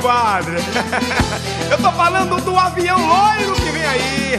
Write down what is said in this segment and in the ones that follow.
compadre. Eu tô falando do avião loiro que vem aí.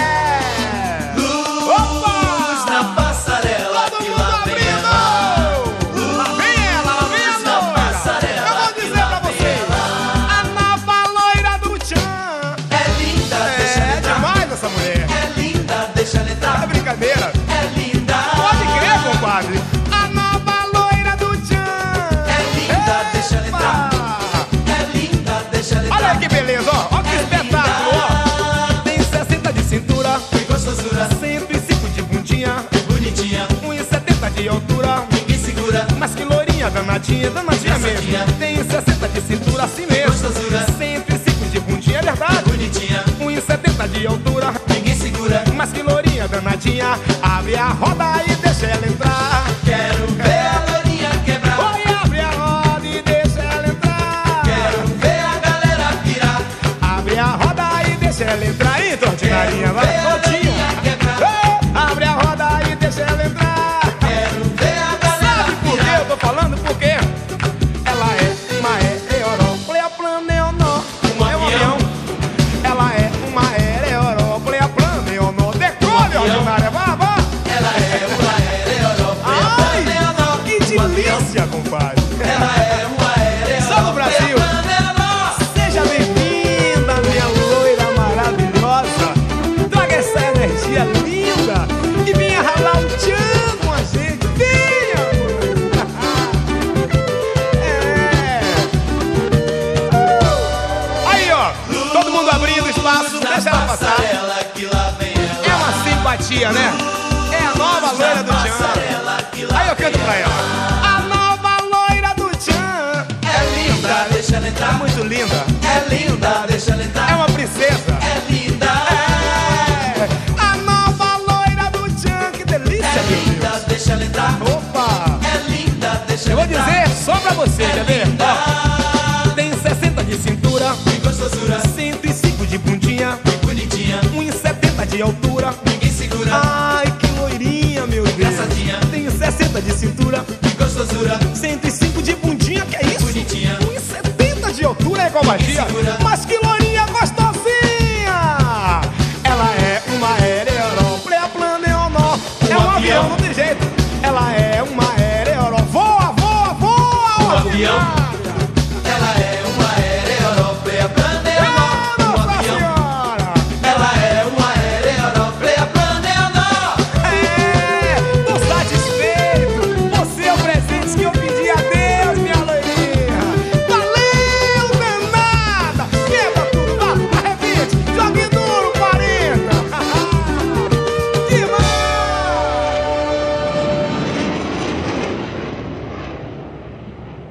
Luz na passarela, todo que mundo lá vem abrindo. ela. Lá vem ela, lá vem Luz a na loira. passarela, Eu vou que dizer lá pra vem vocês, ela. a nova loira do Tchan. É linda, deixa ela É entrar. demais essa mulher. É linda, deixa ela É entrar. brincadeira. É linda. Pode crer, compadre. A nova loira do Tchan. É linda, deixa ela entrar. Epa! É linda, deixa ela entrar. Olha aí que beleza, ó. Ó que espetáculo, ó. Tem 60 de cintura, Que gostosura, 105 de bundinha, bonitinha, 1,70 de altura. ninguém segura. Mas que loirinha danadinha, danadinha mesmo. Danadinha. Tem 60 de cintura, assim mesmo. Gostosura. 105 de bundinha, é verdade. Bonitinha, 1,70 de altura. ninguém segura. Mas que loirinha danadinha. Abre a roda e deixa ela entrar. Quero ver a lourinha quebrar. Oi, abre a roda e deixa ela entrar. Quero ver a galera pirar. Abre a roda e deixa ela entrar. Entra, ordinária, vai, ver a todinha. lourinha quebrar. Ei, abre a roda e deixa ela entrar. Quero ver a galera Sabe por que pirar. eu tô falando? Porque ela é uma aeroplaneonó. Um É um avião. avião. Ela é uma aeroplaneonó. Decolhe, avião. ordinária, vá, vá. Ela é uma Ai, aeroplaneonó. que delícia, compadre. Ela é uma aeroplaneonó. Só no Brasil. Seja bem-vinda, minha loira maravilhosa. Traga essa energia linda e venha ralar um tchan com a gente. Venha! É. Aí, ó. Todo mundo abrindo espaço. Deixa ela passar. Passarela, que lá vem ela. É uma simpatia, né? É a nova loira do tchan. Passarela, que lá Aí eu canto pra ela. A nova loira do tchan. é linda, deixa ela É entrar. muito linda.